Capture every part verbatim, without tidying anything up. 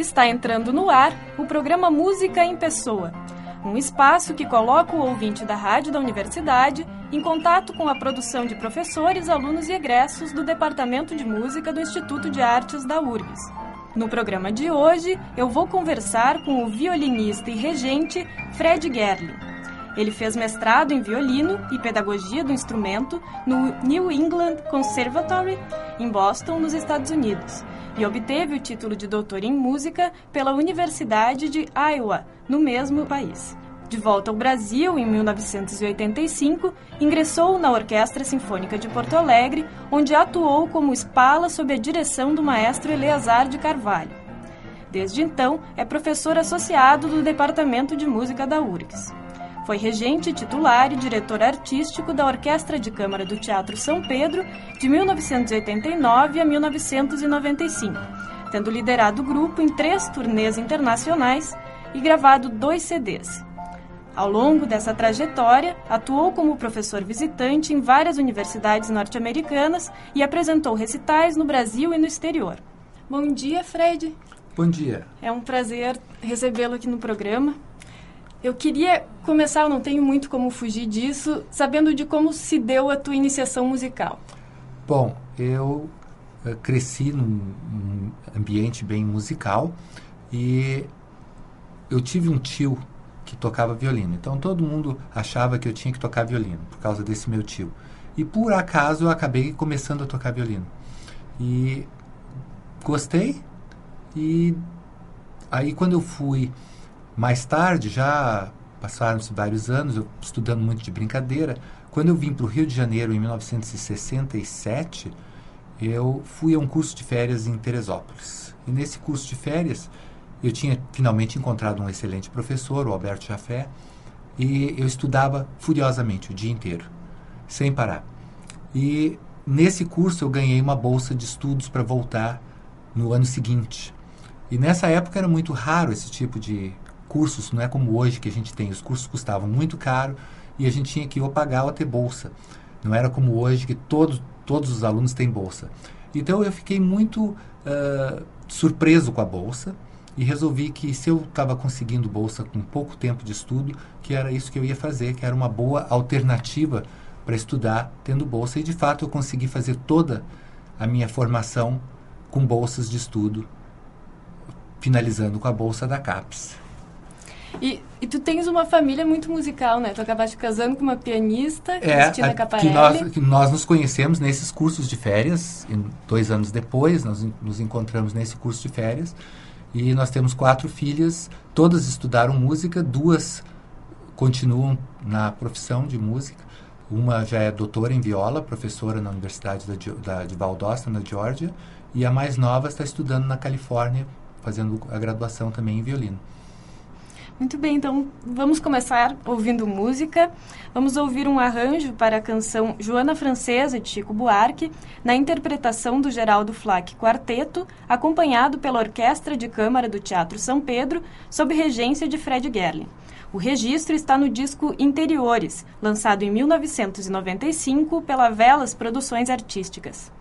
Está entrando no ar o programa Música em Pessoa, um espaço que coloca o ouvinte da rádio da universidade em contato com a produção de professores, alunos e egressos do Departamento de Música do Instituto de Artes da U R G S. No programa de hoje, eu vou conversar com o violinista e regente Fred Gerling. Ele fez mestrado em violino e pedagogia do instrumento no New England Conservatory, em Boston, nos Estados Unidos, e obteve o título de doutor em música pela Universidade de Iowa, no mesmo país. De volta ao Brasil, em mil novecentos e oitenta e cinco, ingressou na Orquestra Sinfônica de Porto Alegre, onde atuou como espala sob a direção do maestro Eleazar de Carvalho. Desde então, é professor associado do Departamento de Música da U R G S. Foi regente titular e diretor artístico da Orquestra de Câmara do Teatro São Pedro de mil novecentos e oitenta e nove a mil novecentos e noventa e cinco, tendo liderado o grupo em três turnês internacionais e gravado dois C Ds. Ao longo dessa trajetória, atuou como professor visitante em várias universidades norte-americanas e apresentou recitais no Brasil e no exterior. Bom dia, Fred. Bom dia. É um prazer recebê-lo aqui no programa. Eu queria começar, eu não tenho muito como fugir disso, sabendo de como se deu a tua iniciação musical. Bom, eu uh, cresci num, num ambiente bem musical e eu tive um tio que tocava violino. Então todo mundo achava que eu tinha que tocar violino por causa desse meu tio. E por acaso eu acabei começando a tocar violino. E gostei. E aí quando eu fui mais tarde, já passaram-se vários anos, eu estudando muito de brincadeira, quando eu vim para o Rio de Janeiro em mil novecentos e sessenta e sete, eu fui a um curso de férias em Teresópolis. E nesse curso de férias, eu tinha finalmente encontrado um excelente professor, o Alberto Jafé, e eu estudava furiosamente o dia inteiro, sem parar. E nesse curso eu ganhei uma bolsa de estudos para voltar no ano seguinte. E nessa época era muito raro esse tipo de cursos, não é como hoje que a gente tem. Os cursos custavam muito caro e a gente tinha que ou pagar ou ter bolsa. Não era como hoje que todos, todos os alunos têm bolsa. Então eu fiquei muito uh, surpreso com a bolsa e resolvi que se eu estava conseguindo bolsa com pouco tempo de estudo, que era isso que eu ia fazer, que era uma boa alternativa para estudar tendo bolsa. E de fato eu consegui fazer toda a minha formação com bolsas de estudo, finalizando com a bolsa da CAPES. E, e tu tens uma família muito musical, né? Tu acabaste casando com uma pianista, é, Cristina a, Caparelli. Que nós, que nós nos conhecemos nesses cursos de férias, e dois anos depois nós nos encontramos nesse curso de férias, e nós temos quatro filhas, todas estudaram música, duas continuam na profissão de música, uma já é doutora em viola, professora na Universidade da, da, de Valdosta, na Geórgia, e a mais nova está estudando na Califórnia, fazendo a graduação também em violino. Muito bem, então vamos começar ouvindo música. Vamos ouvir um arranjo para a canção Joana Francesa, de Chico Buarque, na interpretação do Geraldo Flack Quarteto, acompanhado pela Orquestra de Câmara do Teatro São Pedro, sob regência de Fred Gerling. O registro está no disco Interiores, lançado em mil novecentos e noventa e cinco pela Velas Produções Artísticas.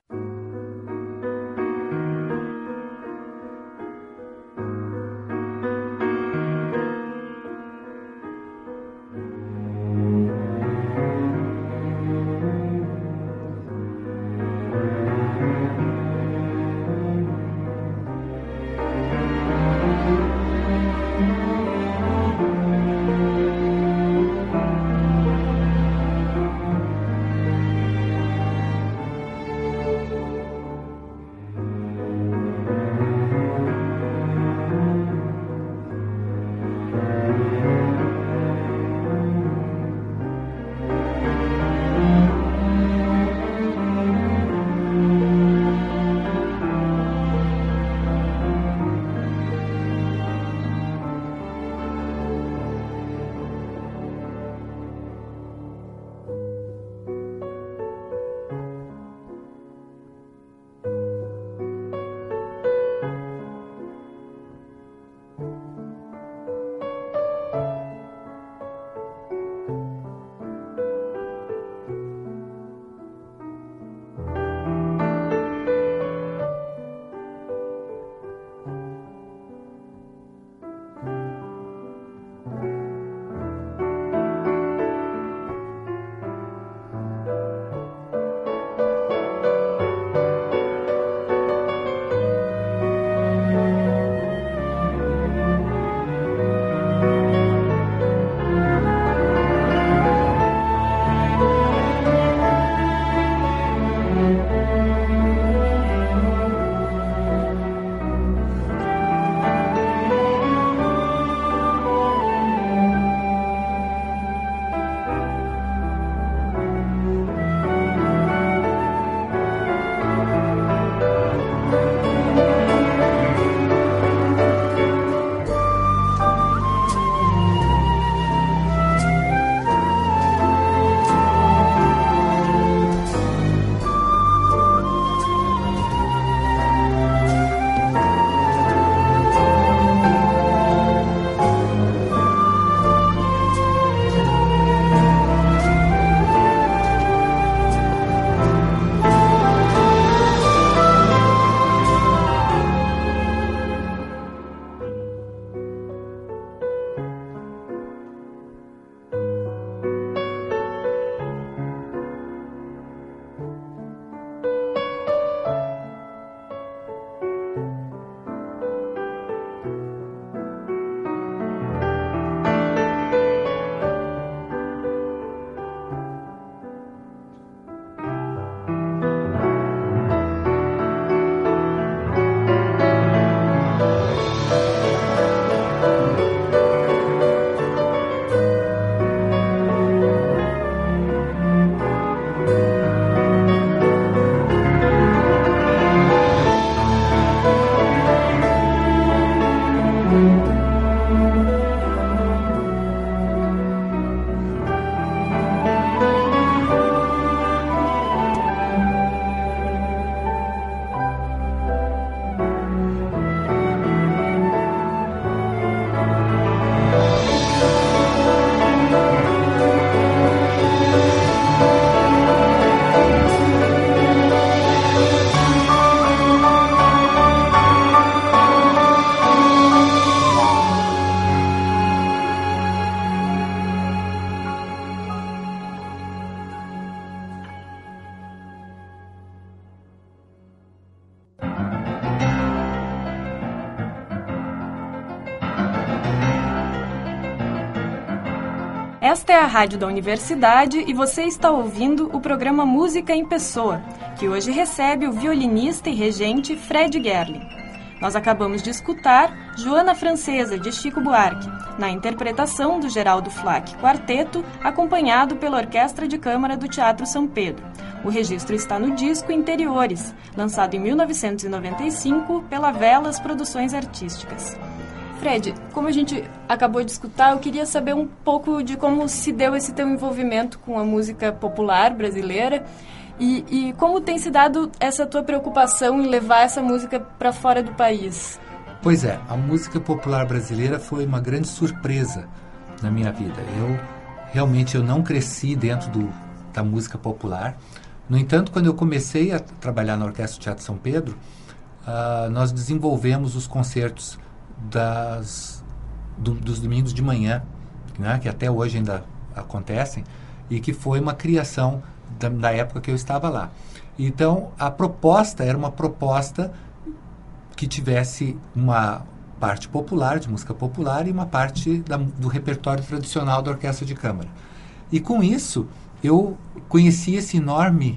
Esta é a Rádio da Universidade e você está ouvindo o programa Música em Pessoa, que hoje recebe o violinista e regente Fred Gerling. Nós acabamos de escutar Joana Francesa, de Chico Buarque, na interpretação do Geraldo Flack Quarteto, acompanhado pela Orquestra de Câmara do Teatro São Pedro. O registro está no disco Interiores, lançado em mil novecentos e noventa e cinco pela Velas Produções Artísticas. Fred, como a gente acabou de escutar, eu queria saber um pouco de como se deu esse teu envolvimento com a música popular brasileira e, e como tem se dado essa tua preocupação em levar essa música para fora do país. Pois é, a música popular brasileira foi uma grande surpresa na minha vida. Eu realmente eu não cresci dentro do, da música popular. No entanto, quando eu comecei a trabalhar na Orquestra do Teatro São Pedro, uh, nós desenvolvemos os concertos Das, do, dos domingos de manhã, né, que até hoje ainda acontecem, e que foi uma criação da, da época que eu estava lá. Então, a proposta era uma proposta que tivesse uma parte popular, de música popular, e uma parte da, do repertório tradicional da Orquestra de Câmara. E com isso, eu conheci esse enorme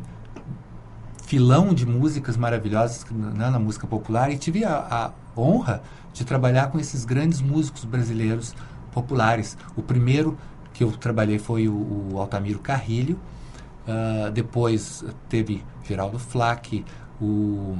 filão de músicas maravilhosas, né, na música popular, e tive a, a honra de trabalhar com esses grandes músicos brasileiros populares. O primeiro que eu trabalhei foi o, o Altamiro Carrilho, uh, depois teve Geraldo Flack, o,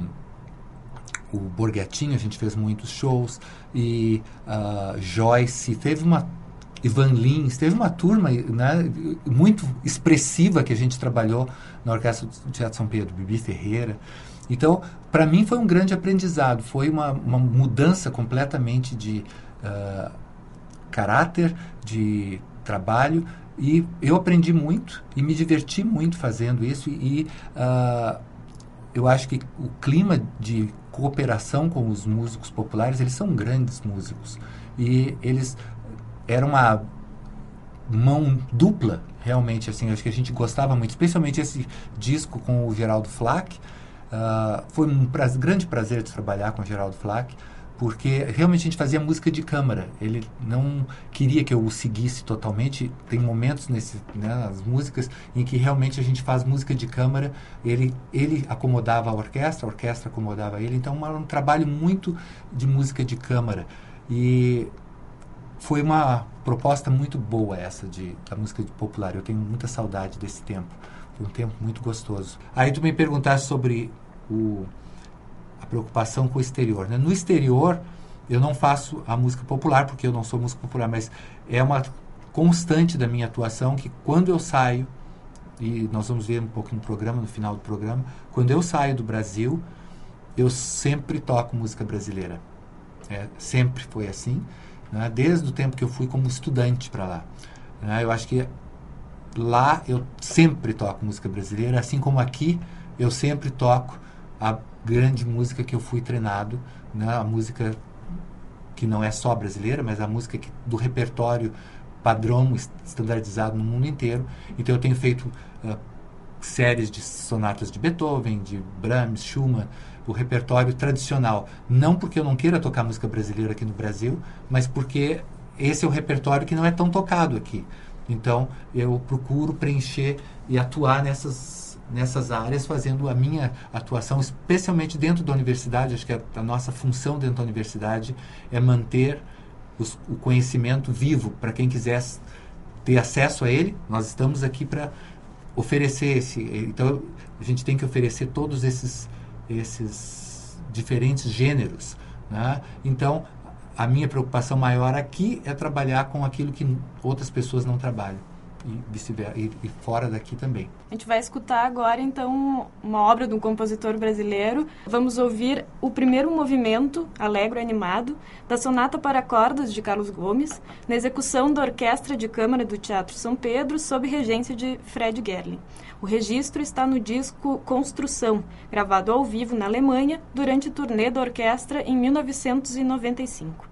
o Borghettini, a gente fez muitos shows, e uh, Joyce, teve uma Ivan Lins, teve uma turma, né, muito expressiva que a gente trabalhou na Orquestra do Teatro São Pedro, Bibi Ferreira. Então, para mim foi um grande aprendizado, foi uma, uma mudança completamente de uh, caráter, de trabalho, e eu aprendi muito e me diverti muito fazendo isso, e uh, eu acho que o clima de cooperação com os músicos populares, eles são grandes músicos, e eles eram uma mão dupla, realmente, assim, acho que a gente gostava muito, especialmente esse disco com o Geraldo Flack. Uh, foi um pra, grande prazer de trabalhar com o Geraldo Flack, porque realmente a gente fazia música de câmara. Ele não queria que eu o seguisse totalmente. Tem momentos nesse, né, nas músicas em que realmente a gente faz música de câmara. Ele, ele acomodava a orquestra, a orquestra acomodava ele. Então era um trabalho muito de música de câmara. E foi uma proposta muito boa essa de, da música popular. Eu tenho muita saudade desse tempo. Foi um tempo muito gostoso. Aí tu me perguntaste sobre o, a preocupação com o exterior, né? No exterior, eu não faço a música popular, porque eu não sou músico popular, mas é uma constante da minha atuação que quando eu saio, e nós vamos ver um pouco no programa, no final do programa, quando eu saio do Brasil, eu sempre toco música brasileira. É, sempre foi assim, né? Desde o tempo que eu fui como estudante para lá. Né? Eu acho que lá eu sempre toco música brasileira, assim como aqui eu sempre toco a grande música que eu fui treinado, né? A música que não é só brasileira, mas a música que, do repertório padrão estandardizado no mundo inteiro. Então eu tenho feito uh, séries de sonatas de Beethoven, de Brahms, Schumann, o repertório tradicional. Não porque eu não queira tocar música brasileira aqui no Brasil, mas porque esse é o repertório que não é tão tocado aqui. Então, eu procuro preencher e atuar nessas, nessas áreas, fazendo a minha atuação, especialmente dentro da universidade. Acho que a, a nossa função dentro da universidade é manter os, o conhecimento vivo para quem quiser ter acesso a ele. Nós estamos aqui para oferecer esse... Então, a gente tem que oferecer todos esses, esses diferentes gêneros, né? Então, a minha preocupação maior aqui é trabalhar com aquilo que outras pessoas não trabalham, e vice-versa, e, e fora daqui também. A gente vai escutar agora, então, uma obra de um compositor brasileiro. Vamos ouvir o primeiro movimento, alegro e animado, da Sonata para Cordas, de Carlos Gomes, na execução da Orquestra de Câmara do Teatro São Pedro, sob regência de Fred Gerling. O registro está no disco Construção, gravado ao vivo na Alemanha, durante o turnê da orquestra em mil novecentos e noventa e cinco.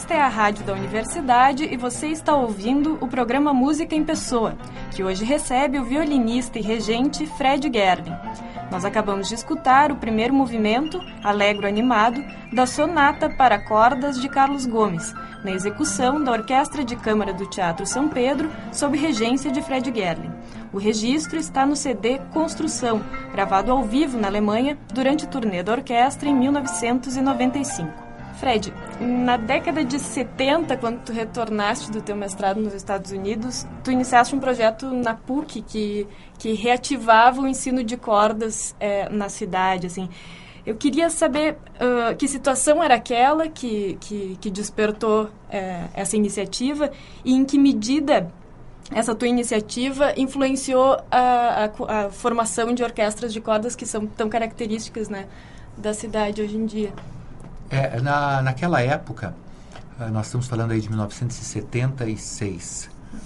Esta é a Rádio da Universidade e você está ouvindo o programa Música em Pessoa, que hoje recebe o violinista e regente Fred Gerling. Nós acabamos de escutar o primeiro movimento, alegro animado, da Sonata para Cordas de Carlos Gomes, na execução da Orquestra de Câmara do Teatro São Pedro, sob regência de Fred Gerling. O registro está no C D Construção, gravado ao vivo na Alemanha durante o turnê da orquestra em mil novecentos e noventa e cinco. Fred, na década de setenta, quando tu retornaste do teu mestrado nos Estados Unidos, tu iniciaste um projeto na P U C que, que reativava o ensino de cordas é, na cidade, assim. Eu queria saber uh, que situação era aquela que, que, que despertou é, essa iniciativa e em que medida essa tua iniciativa influenciou a, a, a formação de orquestras de cordas que são tão características, né, da cidade hoje em dia. É, na, naquela época, uh, nós estamos falando aí de mil novecentos e setenta e seis,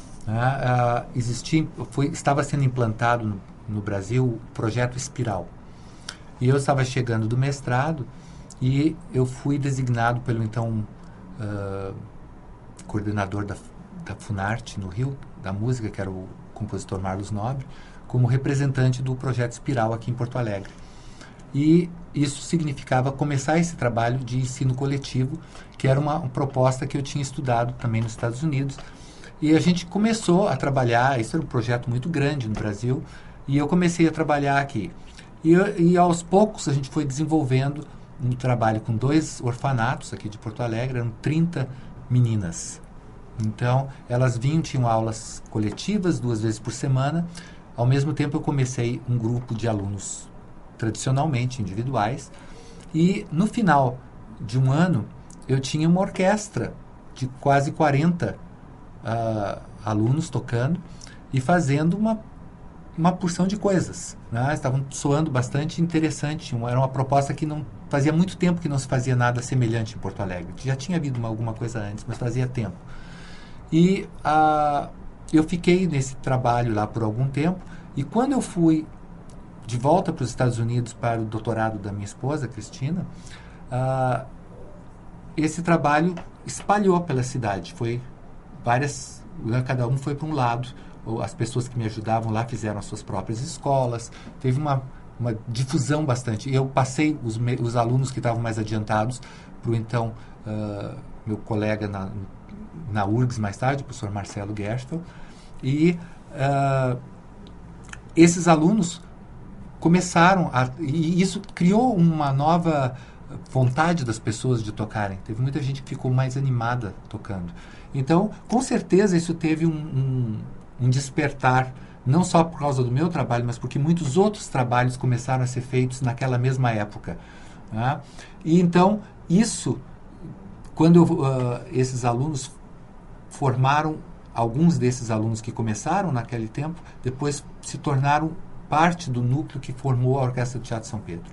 né, uh, existia, foi, estava sendo implantado no, no Brasil o projeto Espiral. E eu estava chegando do mestrado e eu fui designado pelo então uh, coordenador da, da Funarte no Rio, da música, que era o compositor Marlos Nobre, como representante do projeto Espiral aqui em Porto Alegre. E isso significava começar esse trabalho de ensino coletivo, que era uma, uma proposta que eu tinha estudado também nos Estados Unidos. E a gente começou a trabalhar, isso era um projeto muito grande no Brasil, e eu comecei a trabalhar aqui. E, e aos poucos a gente foi desenvolvendo um trabalho com dois orfanatos aqui de Porto Alegre, eram trinta meninas. Então, elas vinham, tinham aulas coletivas duas vezes por semana. Ao mesmo tempo, eu comecei um grupo de alunos tradicionalmente individuais. E no final de um ano, eu tinha uma orquestra de quase quarenta uh, alunos tocando e fazendo uma, uma porção de coisas, né? Estavam soando bastante interessante. Uma, era uma proposta que não fazia muito tempo que não se fazia nada semelhante em Porto Alegre. Já tinha havido uma, alguma coisa antes, mas fazia tempo. E uh, eu fiquei nesse trabalho lá por algum tempo. E quando eu fui de volta para os Estados Unidos para o doutorado da minha esposa, Cristina, uh, esse trabalho espalhou pela cidade. Foi várias, cada um foi para um lado. As pessoas que me ajudavam lá fizeram as suas próprias escolas. Teve uma, uma difusão bastante. Eu passei os, me, os alunos que estavam mais adiantados para o então uh, meu colega na, na U R G S mais tarde, o professor Marcelo Gerstl. E uh, esses alunos começaram a... E isso criou uma nova vontade das pessoas de tocarem. Teve muita gente que ficou mais animada tocando. Então, com certeza, isso teve um, um, um despertar, não só por causa do meu trabalho, mas porque muitos outros trabalhos começaram a ser feitos naquela mesma época, né? E então, isso, quando eu, uh, esses alunos formaram, alguns desses alunos que começaram naquele tempo, depois se tornaram parte do núcleo que formou a Orquestra do Teatro São Pedro.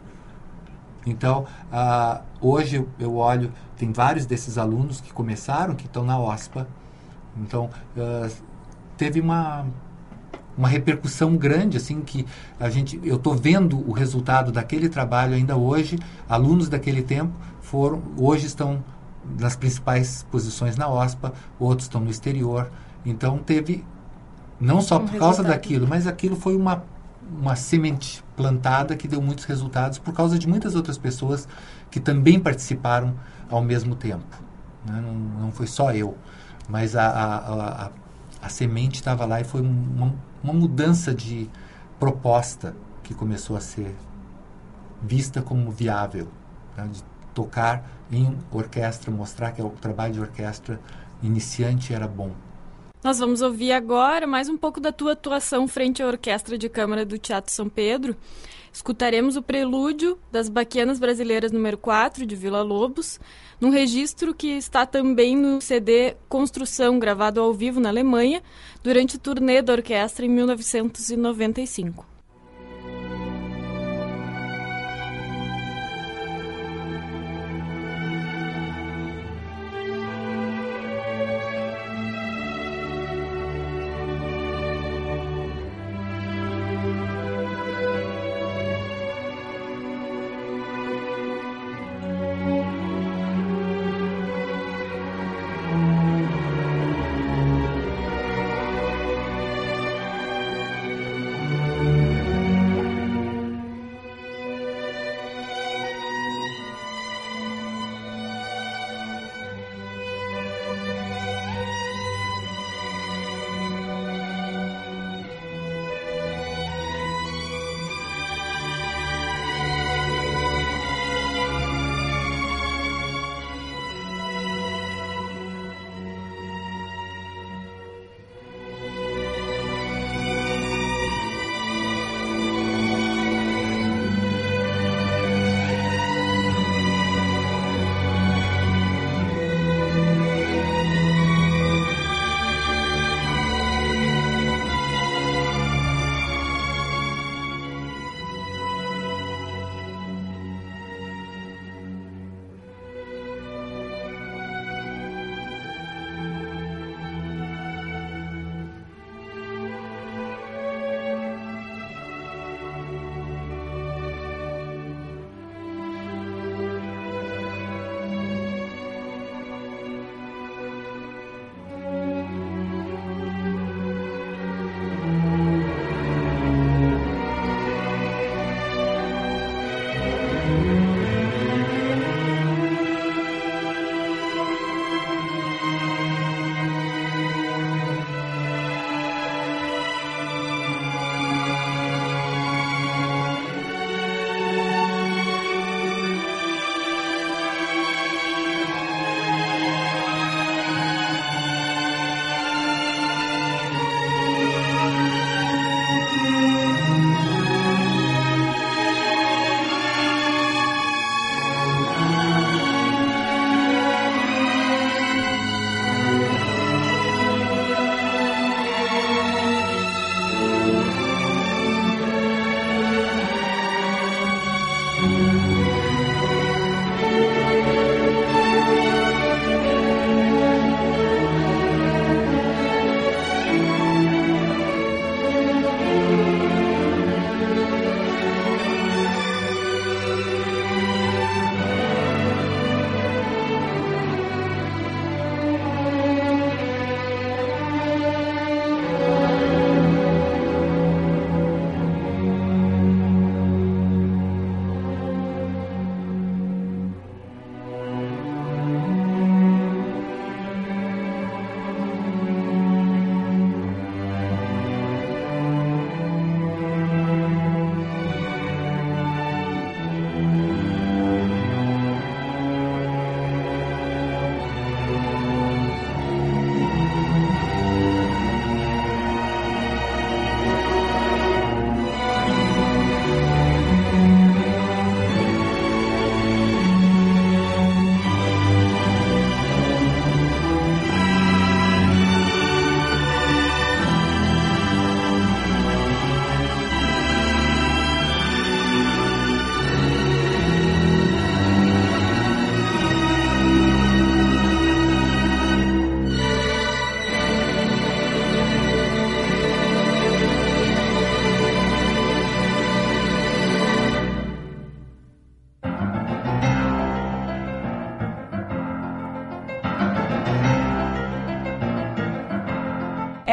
Então, uh, hoje eu, eu olho, tem vários desses alunos que começaram, que estão na OSPA. Então, uh, teve uma, uma repercussão grande, assim, que a gente, eu estou vendo o resultado daquele trabalho ainda hoje. Alunos daquele tempo foram, hoje estão nas principais posições na OSPA, outros estão no exterior. Então, teve, não só por causa daquilo, mas aquilo foi uma uma semente plantada que deu muitos resultados por causa de muitas outras pessoas que também participaram ao mesmo tempo, né? Não, não foi só eu, mas a, a, a, a semente estava lá e foi uma, uma mudança de proposta que começou a ser vista como viável, né? De tocar em orquestra, mostrar que o trabalho de orquestra iniciante era bom. Nós vamos ouvir agora mais um pouco da tua atuação frente à Orquestra de Câmara do Teatro São Pedro. Escutaremos o prelúdio das Baquianas Brasileiras número quatro, de Vila Lobos, num registro que está também no C D Construção, gravado ao vivo na Alemanha, durante o turnê da orquestra em mil novecentos e noventa e cinco.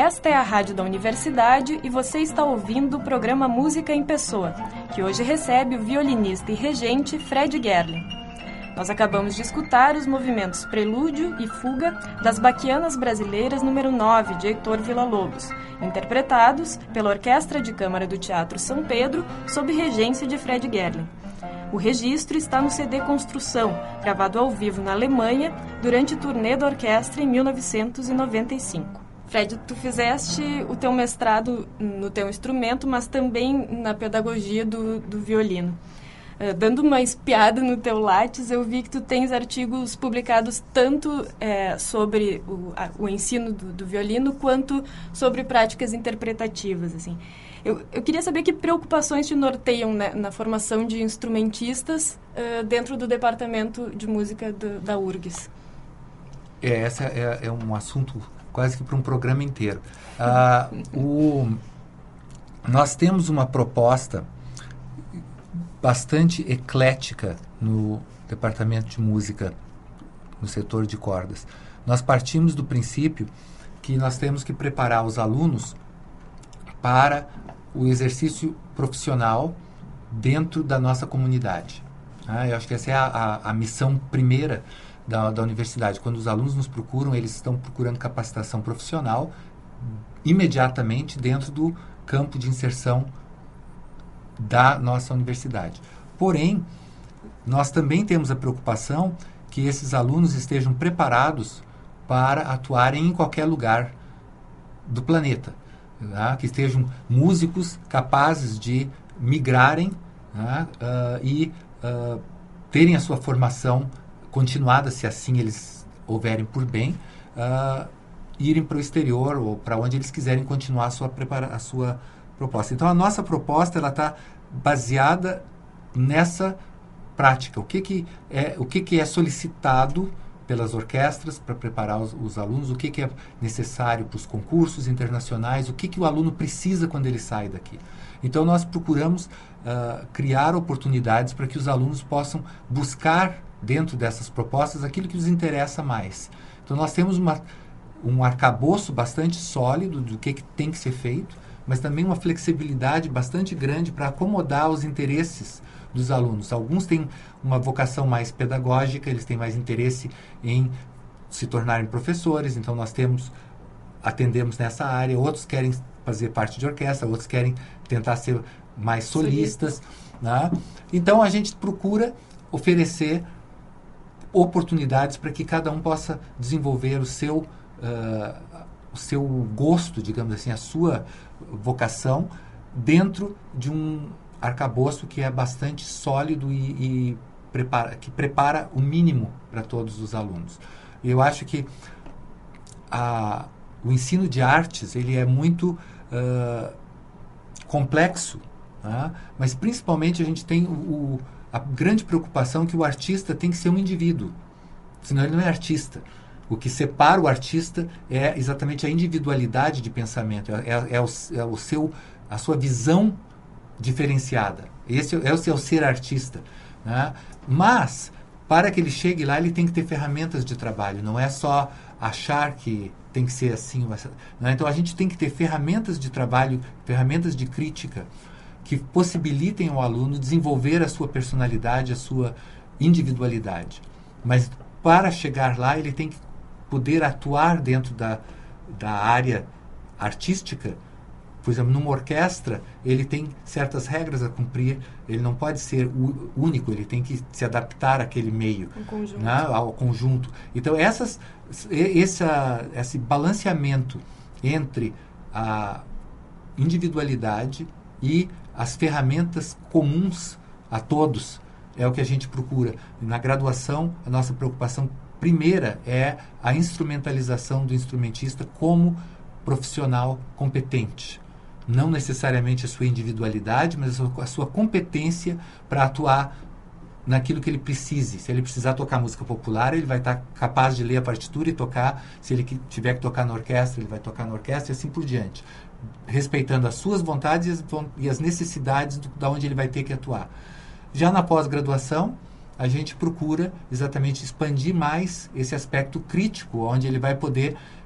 Esta é a Rádio da Universidade e você está ouvindo o programa Música em Pessoa, que hoje recebe o violinista e regente Fred Gerling. Nós acabamos de escutar os movimentos Prelúdio e Fuga das Baquianas Brasileiras número nove, de Heitor Villa-Lobos, interpretados pela Orquestra de Câmara do Teatro São Pedro, sob regência de Fred Gerling. O registro está no C D Construção, gravado ao vivo na Alemanha durante o turnê da orquestra em mil novecentos e noventa e cinco. Fred, tu fizeste o teu mestrado no teu instrumento, mas também na pedagogia do, do violino. Uh, dando uma espiada no teu Lattes, eu vi que tu tens artigos publicados tanto é, sobre o, a, o ensino do, do violino, quanto sobre práticas interpretativas, assim. Eu, eu queria saber que preocupações te norteiam, né, na formação de instrumentistas uh, dentro do departamento de música do, da U R G S. É, esse é, é um assunto quase que para um programa inteiro. Uh, o, nós temos uma proposta bastante eclética no departamento de música, no setor de cordas. Nós partimos do princípio que nós temos que preparar os alunos para o exercício profissional dentro da nossa comunidade. Ah, eu acho que essa é a, a, a missão primeira da, da universidade. Quando os alunos nos procuram, eles estão procurando capacitação profissional imediatamente dentro do campo de inserção da nossa universidade. Porém, nós também temos a preocupação que esses alunos estejam preparados para atuarem em qualquer lugar do planeta. Tá? Que estejam músicos capazes de migrarem, tá? uh, e uh, terem a sua formação continuada, se assim eles houverem por bem, uh, irem para o exterior ou para onde eles quiserem continuar a sua, prepara- a sua proposta. Então, a nossa proposta está baseada nessa prática. O que, que, é, o que, que é solicitado pelas orquestras para preparar os, os alunos, o que, que é necessário para os concursos internacionais, o que, que o aluno precisa quando ele sai daqui. Então, nós procuramos uh, criar oportunidades para que os alunos possam buscar, dentro dessas propostas, aquilo que os interessa mais. Então, nós temos uma, um arcabouço bastante sólido do que, que tem que ser feito, mas também uma flexibilidade bastante grande para acomodar os interesses dos alunos. Alguns têm uma vocação mais pedagógica, eles têm mais interesse em se tornarem professores, então nós temos, atendemos nessa área. Outros querem fazer parte de orquestra, outros querem tentar ser mais solistas, né? Então a gente procura oferecer oportunidades para que cada um possa desenvolver o seu, uh, o seu gosto, digamos assim, a sua vocação dentro de um arcabouço que é bastante sólido e, e prepara, que prepara o mínimo para todos os alunos. E eu acho que a, o ensino de artes ele é muito uh, complexo, né? Mas principalmente a gente tem o, o, a grande preocupação que o artista tem que ser um indivíduo, senão ele não é artista. O que separa o artista é exatamente a individualidade de pensamento, é, é, é, o, é o seu, a sua visão diferenciada. Esse é o seu ser artista, né? Mas, para que ele chegue lá, ele tem que ter ferramentas de trabalho. Não é só achar que tem que ser assim. Né? Então, a gente tem que ter ferramentas de trabalho, ferramentas de crítica, que possibilitem ao aluno desenvolver a sua personalidade, a sua individualidade. Mas, para chegar lá, ele tem que poder atuar dentro da, da área artística. Por exemplo, numa orquestra, ele tem certas regras a cumprir, ele não pode ser u- único, ele tem que se adaptar àquele meio, conjunto. Né, ao conjunto. Então, essas, esse, esse balanceamento entre a individualidade e as ferramentas comuns a todos é o que a gente procura. Na graduação, a nossa preocupação primeira é a instrumentalização do instrumentista como profissional competente. Não necessariamente a sua individualidade, mas a sua, a sua competência para atuar naquilo que ele precise. Se ele precisar tocar música popular, ele vai estar capaz de ler a partitura e tocar. Se ele que, tiver que tocar na orquestra, ele vai tocar na orquestra e assim por diante. Respeitando as suas vontades e as, e as necessidades do, da onde ele vai ter que atuar. Já na pós-graduação, a gente procura exatamente expandir mais esse aspecto crítico, onde ele vai poder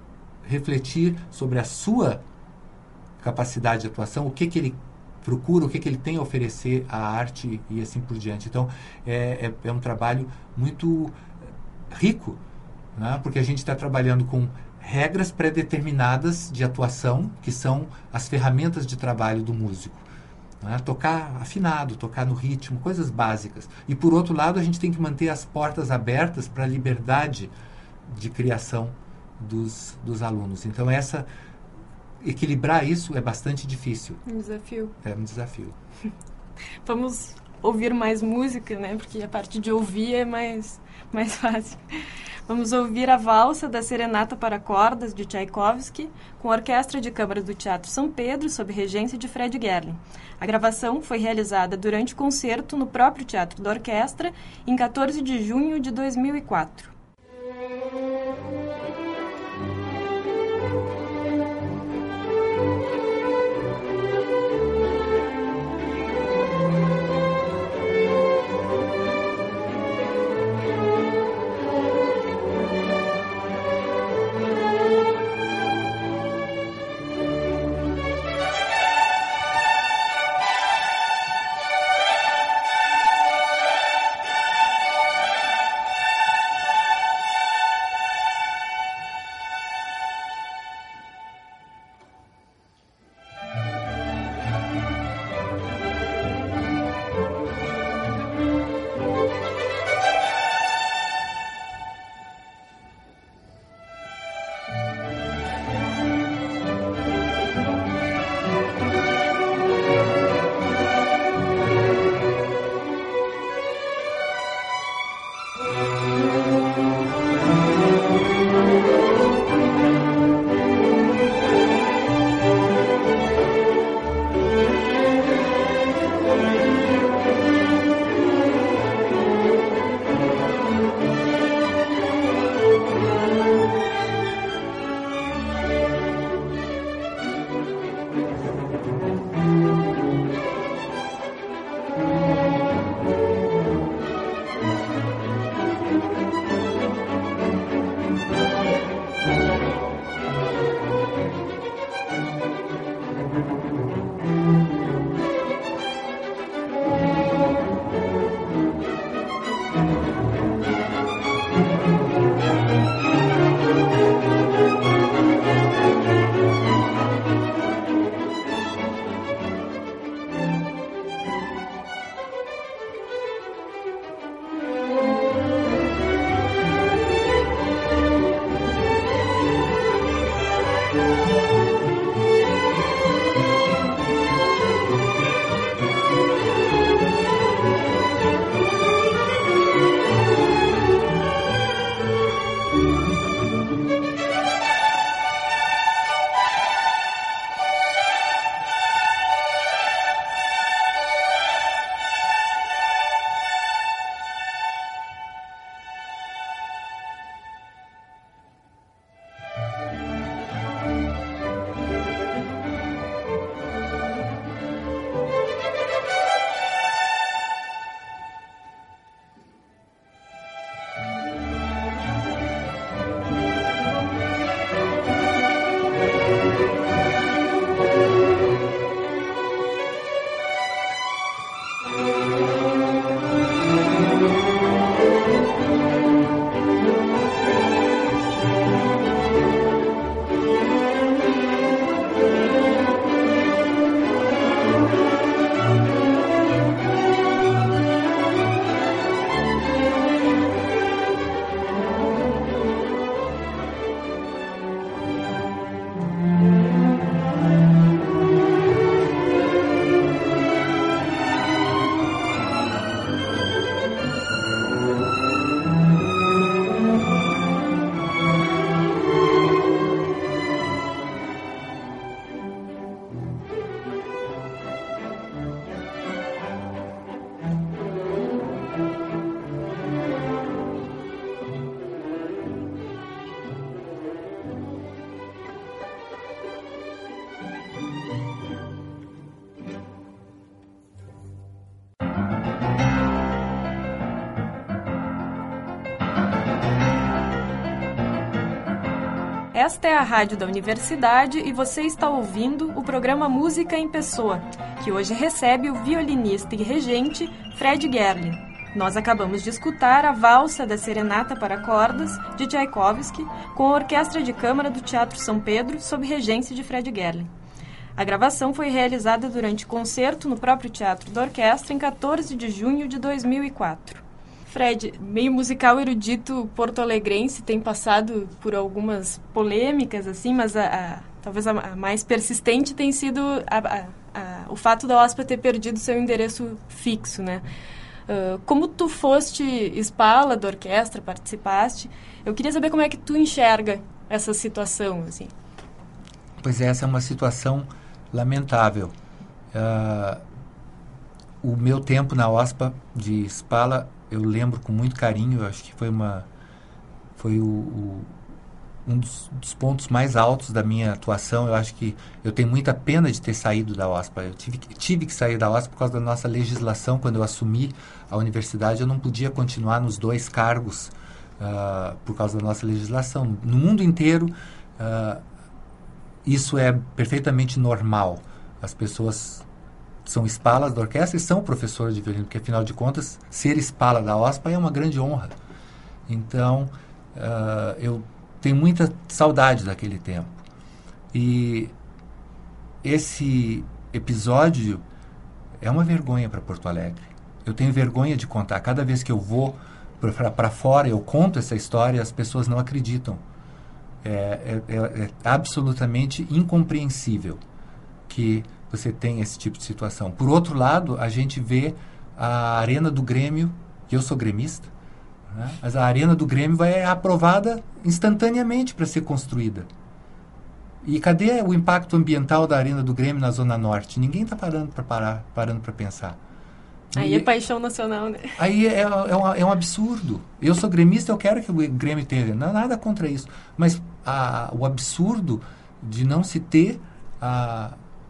refletir sobre a sua capacidade de atuação, o que que ele procura, o que que ele tem a oferecer à arte e assim por diante. Então, é, é, é um trabalho muito rico, né? Porque a gente está trabalhando com regras pré-determinadas de atuação, que são as ferramentas de trabalho do músico. Né? Tocar afinado, tocar no ritmo, coisas básicas. E, por outro lado, a gente tem que manter as portas abertas para a liberdade de criação dos, dos alunos. Então, essa, equilibrar isso é bastante difícil. Um desafio. É um desafio. Vamos ouvir mais música, né? Porque a parte de ouvir é mais, mais fácil. Vamos ouvir a valsa da Serenata para Cordas, de Tchaikovsky, com a Orquestra de Câmara do Teatro São Pedro, sob regência de Fred Gerling. A gravação foi realizada durante o concerto no próprio Teatro da Orquestra, em quatorze de junho de dois mil e quatro. Esta é a Rádio da Universidade e você está ouvindo o programa Música em Pessoa, que hoje recebe o violinista e regente Fred Gerlin. Nós acabamos de escutar a Valsa da Serenata para Cordas, de Tchaikovsky, com a Orquestra de Câmara do Teatro São Pedro, sob regência de Fred Gerlin. A gravação foi realizada durante concerto no próprio Teatro da Orquestra em quatorze de junho de dois mil e quatro. Fred, meio musical erudito porto-alegrense, tem passado por algumas polêmicas, assim, mas a, a, talvez a, a mais persistente tem sido a, a, a, o fato da O S P A ter perdido seu endereço fixo, né? Uh, como tu foste espala da orquestra, participaste, eu queria saber como é que tu enxerga essa situação, assim. Pois é, essa é uma situação lamentável. Uh, o meu tempo na O S P A de espala eu lembro com muito carinho. Eu acho que foi uma foi o, o, um dos, dos pontos mais altos da minha atuação. Eu acho que eu tenho muita pena de ter saído da O S P A. Eu tive, tive que sair da O S P A por causa da nossa legislação. Quando eu assumi a universidade, eu não podia continuar nos dois cargos uh, por causa da nossa legislação. No mundo inteiro, uh, isso é perfeitamente normal. As pessoas são espalas da orquestra e são professores de violino, porque, afinal de contas, ser espala da O S P A é uma grande honra. Então, uh, eu tenho muita saudade daquele tempo. E esse episódio é uma vergonha para Porto Alegre. Eu tenho vergonha de contar. Cada vez que eu vou para fora, eu conto essa história, as pessoas não acreditam. É, é, é absolutamente incompreensível que você tem esse tipo de situação. Por outro lado, a gente vê a Arena do Grêmio, que eu sou gremista, né? Mas a Arena do Grêmio vai aprovada instantaneamente para ser construída. E cadê o impacto ambiental da Arena do Grêmio na Zona Norte? Ninguém está parando para parar, parando para pensar. Aí e, é paixão nacional, né? Aí é, é, um, é um absurdo. Eu sou gremista, eu quero que o Grêmio tenha. Não, nada contra isso. Mas a, o absurdo de não se ter a,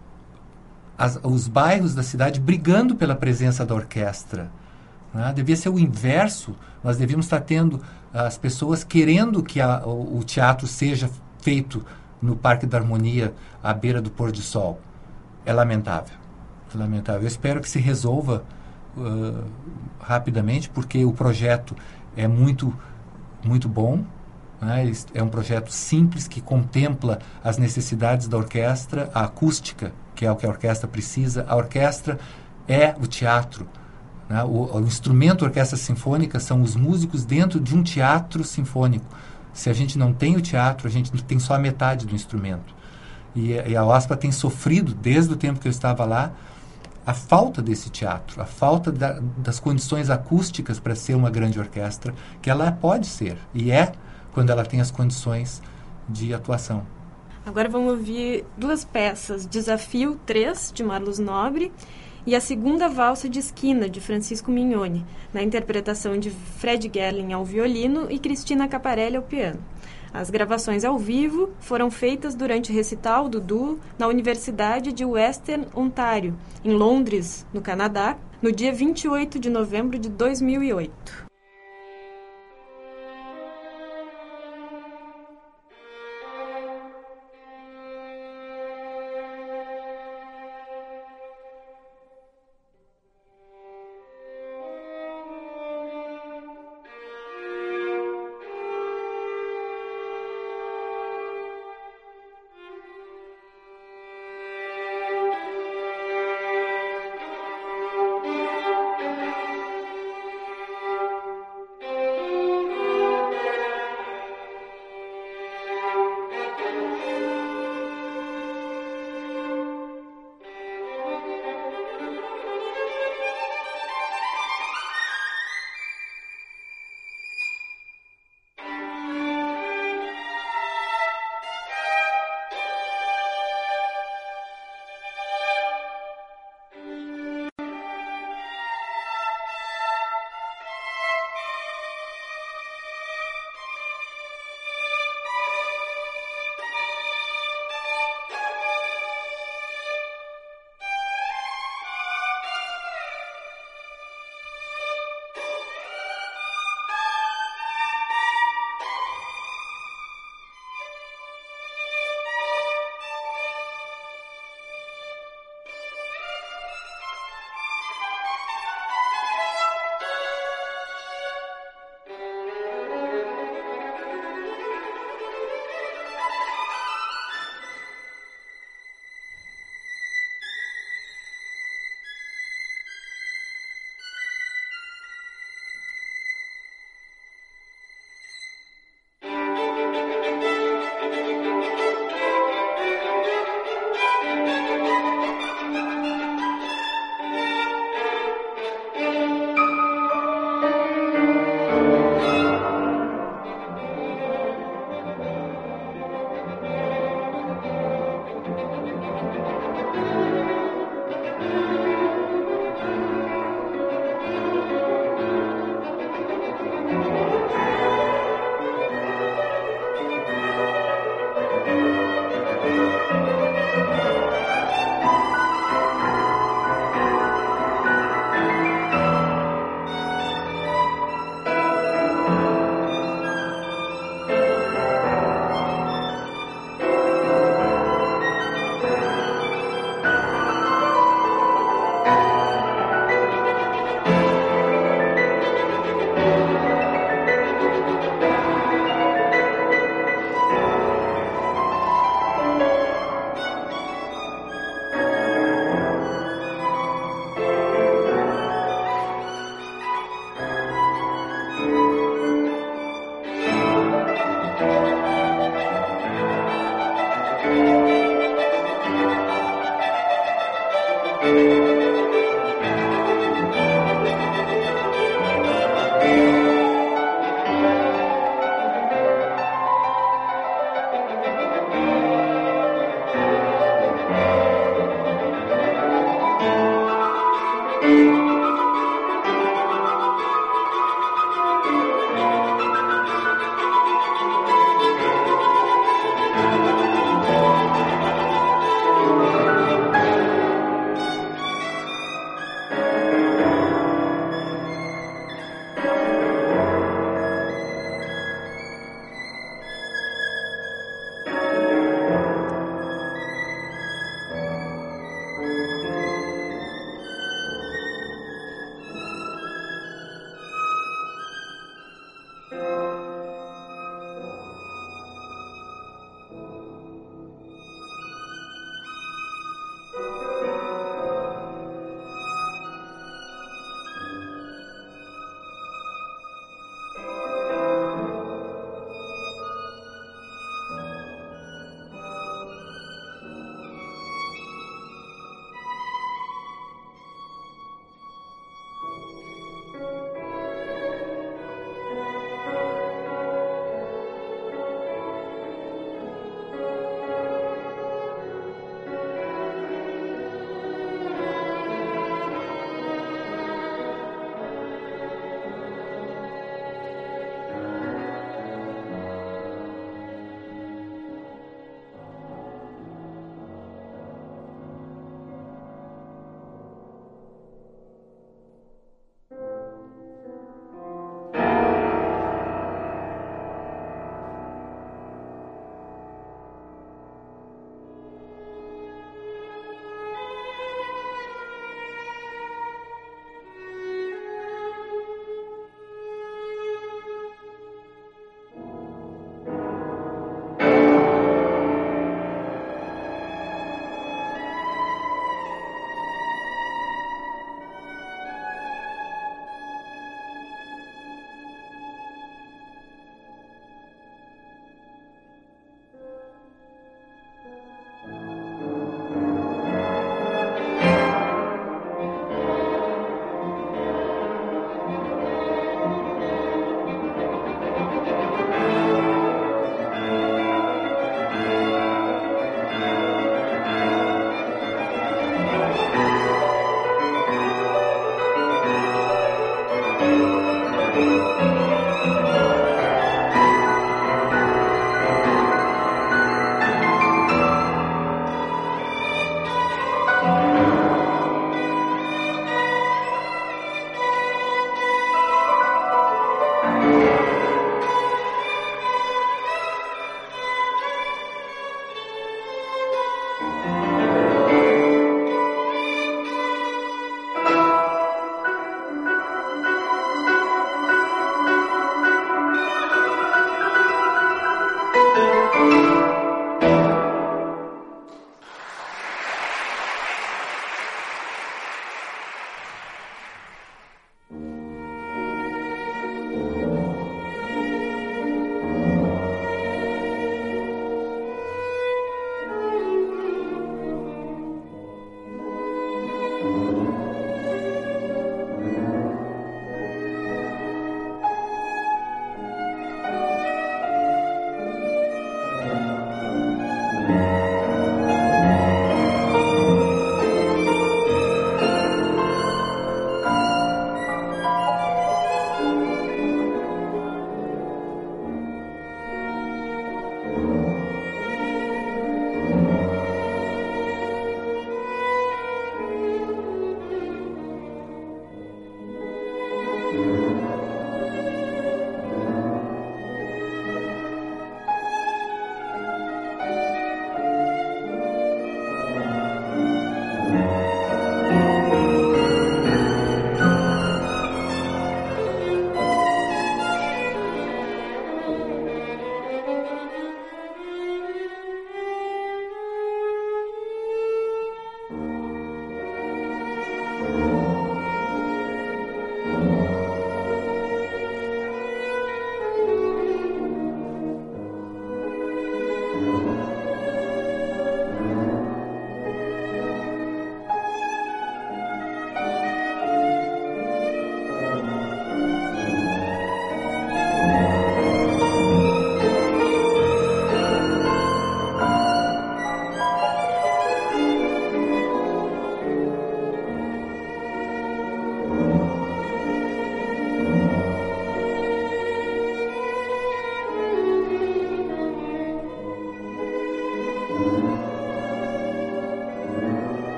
as, os bairros da cidade brigando pela presença da orquestra. Né? Devia ser o inverso. Nós devíamos estar tendo as pessoas querendo que a, o, o teatro seja feito no Parque da Harmonia, à beira do pôr do sol. É lamentável. É lamentável. Eu espero que se resolva uh, rapidamente, porque o projeto é muito, muito bom. Né? É um projeto simples que contempla as necessidades da orquestra, a acústica, que é o que a orquestra precisa. A orquestra é o teatro. Né? O, o instrumento orquestra sinfônica são os músicos dentro de um teatro sinfônico. Se a gente não tem o teatro, a gente tem só a metade do instrumento. E, e a O S P A tem sofrido, desde o tempo que eu estava lá, a falta desse teatro, a falta da, das condições acústicas para ser uma grande orquestra, que ela pode ser, e é quando ela tem as condições de atuação. Agora vamos ouvir duas peças, Desafio três, de Marlos Nobre, e a segunda Valsa de Esquina, de Francisco Mignoni, na interpretação de Fred Gerlin ao violino e Cristina Caparelli ao piano. As gravações ao vivo foram feitas durante o recital do duo na Universidade de Western Ontário, em Londres, no Canadá, no dia vinte e oito de novembro de dois mil e oito.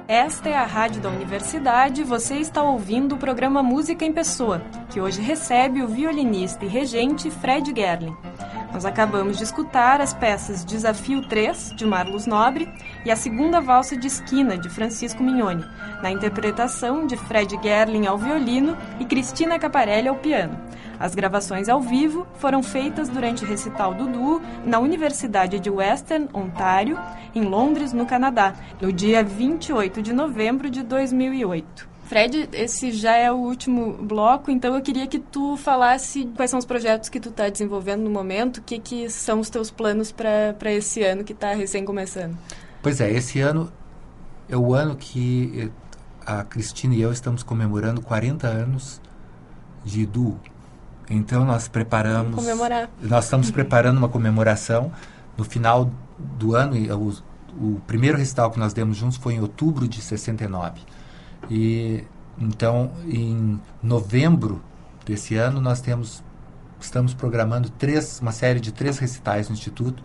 Esta é a Rádio da Universidade e você está ouvindo o programa Música em Pessoa, que hoje recebe o violinista e regente Fred Gerling. Nós acabamos de escutar as peças Desafio três, de Marlos Nobre, e a Segunda Valsa de Esquina, de Francisco Mignoni, na interpretação de Fred Gerling ao violino e Cristina Caparelli ao piano. As gravações ao vivo foram feitas durante o recital do duo na Universidade de Western Ontário, em Londres, no Canadá, no dia vinte e oito de novembro de dois mil e oito. Fred, esse já é o último bloco, então eu queria que tu falasse quais são os projetos que tu está desenvolvendo no momento, o que, que são os teus planos para esse ano que está recém começando. Pois é, esse ano é o ano que a Cristina e eu estamos comemorando quarenta anos de duo. Então nós preparamos... Vamos comemorar. Nós estamos preparando uma comemoração no final do ano. O, o primeiro recital que nós demos juntos foi em outubro de sessenta e nove. E então, em novembro desse ano, nós temos, estamos programando três, uma série de três recitais no Instituto,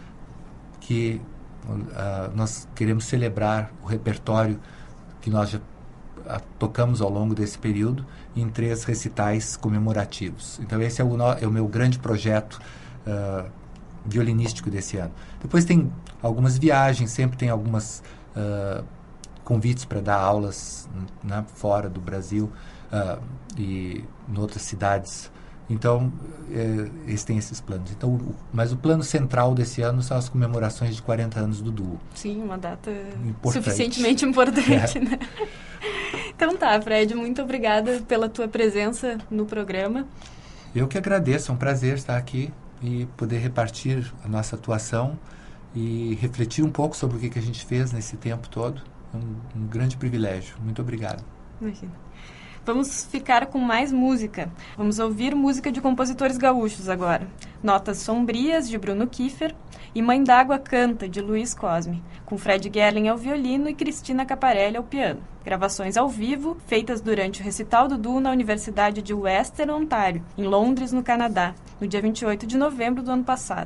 que uh, nós queremos celebrar o repertório que nós já uh, tocamos ao longo desse período em três recitais comemorativos. Então, esse é o, no, é o meu grande projeto uh, violinístico desse ano. Depois tem algumas viagens, sempre tem algumas... Uh, convites para dar aulas, né, fora do Brasil uh, e em outras cidades. Então, é, eles têm esses planos. Então, o, mas o plano central desse ano são as comemorações de quarenta anos do duo. Sim, uma data importante. Suficientemente importante, É. né? Então tá, Fred, muito obrigada pela tua presença no programa. Eu que agradeço, é um prazer estar aqui e poder repartir a nossa atuação e refletir um pouco sobre o que, que a gente fez nesse tempo todo. Um, um grande privilégio. Muito obrigado. Imagina. Vamos ficar com mais música. Vamos ouvir música de compositores gaúchos agora. Notas Sombrias, de Bruno Kiefer, e Mãe d'Água Canta, de Luiz Cosme, com Fred Gerling ao violino e Cristina Caparelli ao piano. Gravações ao vivo, feitas durante o recital do duo na Universidade de Western Ontário, em Londres, no Canadá, no dia vinte e oito de novembro do ano passado.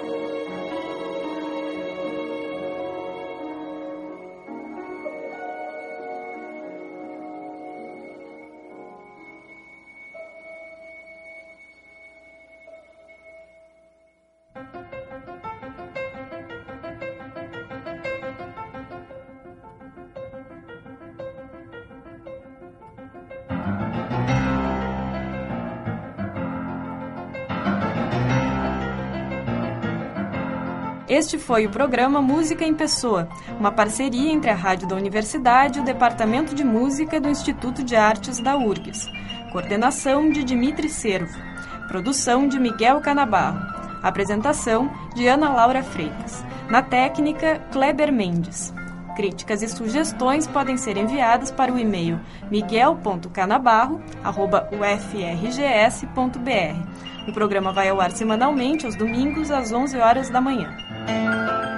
Este foi o programa Música em Pessoa, uma parceria entre a Rádio da Universidade e o Departamento de Música do Instituto de Artes da U R G S. Coordenação de Dimitri Servo. Produção de Miguel Canabarro. Apresentação de Ana Laura Freitas. Na técnica, Kleber Mendes. Críticas e sugestões podem ser enviadas para o e-mail miguel ponto canabarro arroba u f r g s ponto b r. O programa vai ao ar semanalmente aos domingos às onze horas da manhã.